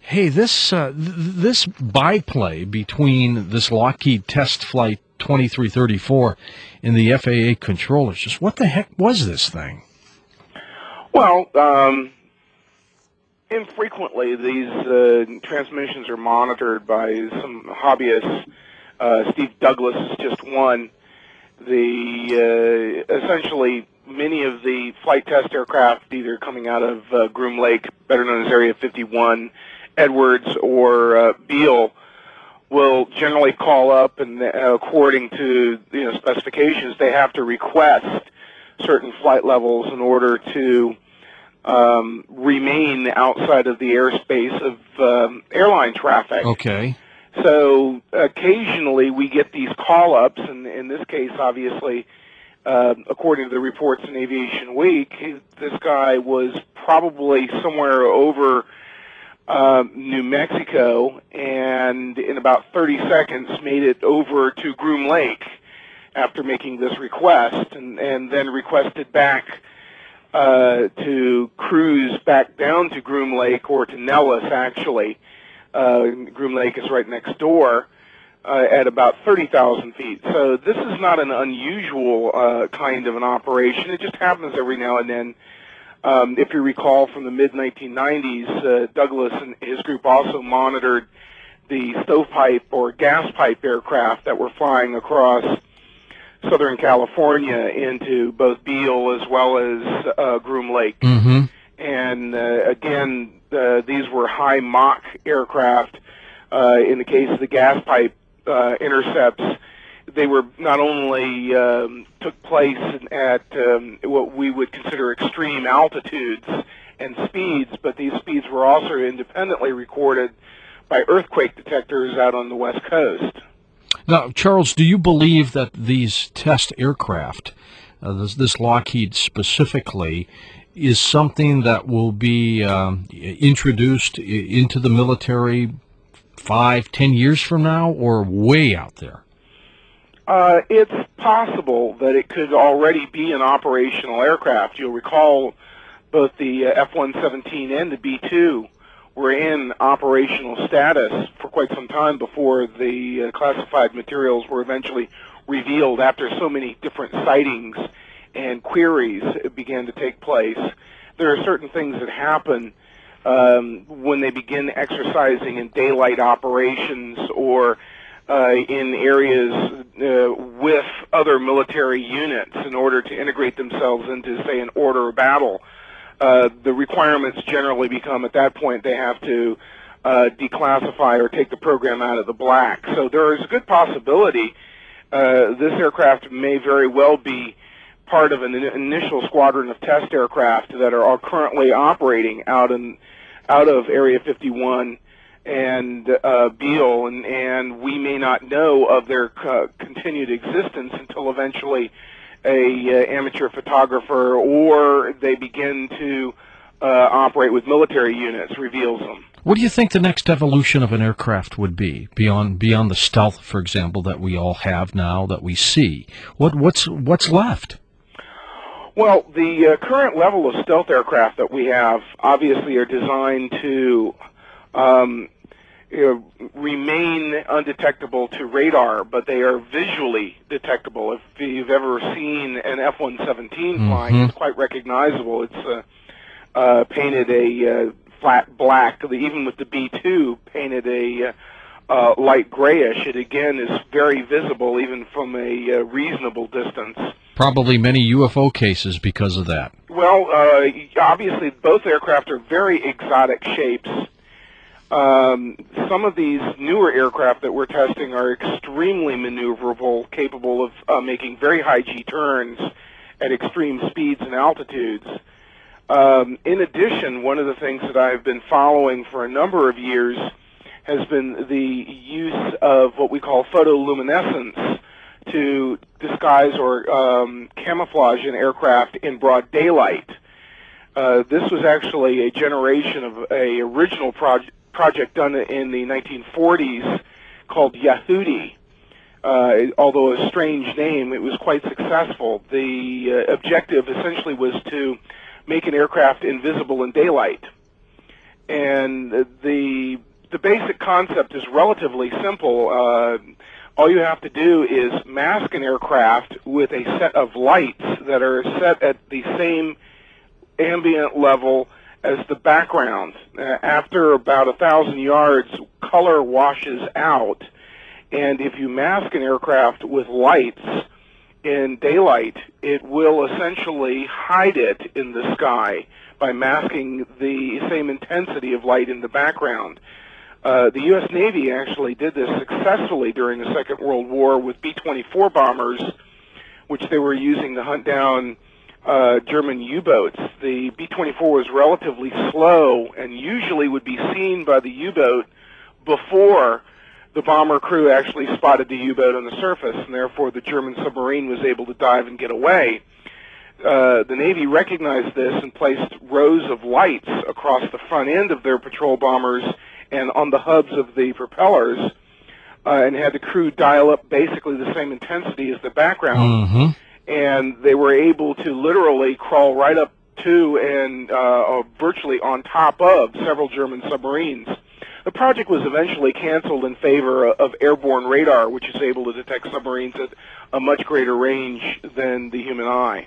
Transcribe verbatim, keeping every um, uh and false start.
Hey, this uh, th- this byplay between this Lockheed Test Flight twenty-three thirty-four and the F A A controllers, just what the heck was this thing? Well, um, infrequently these uh, transmissions are monitored by some hobbyists. Uh, Steve Douglas is just one. The uh, essentially many of the flight test aircraft, either coming out of uh, Groom Lake, better known as Area fifty-one, Edwards, or uh, Beale, will generally call up, and uh, according to you know specifications, they have to request certain flight levels in order to um, remain outside of the airspace of um, airline traffic. Okay. So occasionally we get these call-ups, and in this case, obviously, uh, according to the reports in Aviation Week, this guy was probably somewhere over uh, New Mexico, and in about thirty seconds made it over to Groom Lake after making this request, and, and then requested back uh, to cruise back down to Groom Lake, or to Nellis, actually. Uh, Groom Lake is right next door uh, at about thirty thousand feet. So this is not an unusual uh, kind of an operation. It just happens every now and then. Um, if you recall from the mid nineteen nineties, uh, Douglas and his group also monitored the stovepipe or gas pipe aircraft that were flying across Southern California into both Beale as well as uh, Groom Lake. Mm-hmm. And uh, again, uh, these were high Mach aircraft. Uh, in the case of the gas pipe uh, intercepts, they were not only um, took place at um, what we would consider extreme altitudes and speeds, but these speeds were also independently recorded by earthquake detectors out on the West Coast. Now, Charles, do you believe that these test aircraft, uh, this, this Lockheed specifically, is something that will be um, introduced into the military five, ten years from now, or way out there? Uh, it's possible that it could already be an operational aircraft. You'll recall both the uh, F one seventeen and the B two were in operational status for quite some time before the uh, classified materials were eventually revealed after so many different sightings and queries began to take place. There are certain things that happen um, when they begin exercising in daylight operations or uh, in areas uh, with other military units in order to integrate themselves into, say, an order of battle. Uh, the requirements generally become, at that point, they have to uh, declassify or take the program out of the black. So there is a good possibility uh, this aircraft may very well be part of an initial squadron of test aircraft that are, are currently operating out in out of Area fifty-one and uh, Beale, and, and we may not know of their uh, continued existence until eventually a uh, amateur photographer or they begin to uh, operate with military units reveals them. What do you think the next evolution of an aircraft would be beyond beyond the stealth, for example, that we all have now, that we see? What what's what's left? Well, the uh, current level of stealth aircraft that we have obviously are designed to um, you know, remain undetectable to radar, but they are visually detectable. If you've ever seen an F one seventeen mm-hmm. flying, it's quite recognizable. It's uh, uh, painted a uh, flat black. Even with the B two, painted a uh, uh, light grayish. It again is very visible, even from a uh, reasonable distance. Probably many U F O cases because of that. Well, uh, obviously both aircraft are very exotic shapes. Um, some of these newer aircraft that we're testing are extremely maneuverable, capable of uh, making very high G turns at extreme speeds and altitudes. Um, in addition, one of the things that I've been following for a number of years has been the use of what we call photoluminescence to disguise or um, camouflage an aircraft in broad daylight. Uh, this was actually a generation of a original project project done in the nineteen forties called Yahudi. Uh, although a strange name, it was quite successful. The uh, objective essentially was to make an aircraft invisible in daylight. And the the basic concept is relatively simple. Uh, all you have to do is mask an aircraft with a set of lights that are set at the same ambient level as the background. Uh, after about a thousand yards, color washes out, and if you mask an aircraft with lights in daylight, it will essentially hide it in the sky by masking the same intensity of light in the background. Uh, the U S Navy actually did this successfully during the Second World War with B twenty-four bombers, which they were using to hunt down uh, German U-boats. The B twenty-four was relatively slow and usually would be seen by the U-boat before the bomber crew actually spotted the U-boat on the surface, and therefore the German submarine was able to dive and get away. Uh, the Navy recognized this and placed rows of lights across the front end of their patrol bombers and on the hubs of the propellers, uh, and had the crew dial up basically the same intensity as the background. Mm-hmm. And they were able to literally crawl right up to and uh, virtually on top of several German submarines. The project was eventually canceled in favor of airborne radar, which is able to detect submarines at a much greater range than the human eye.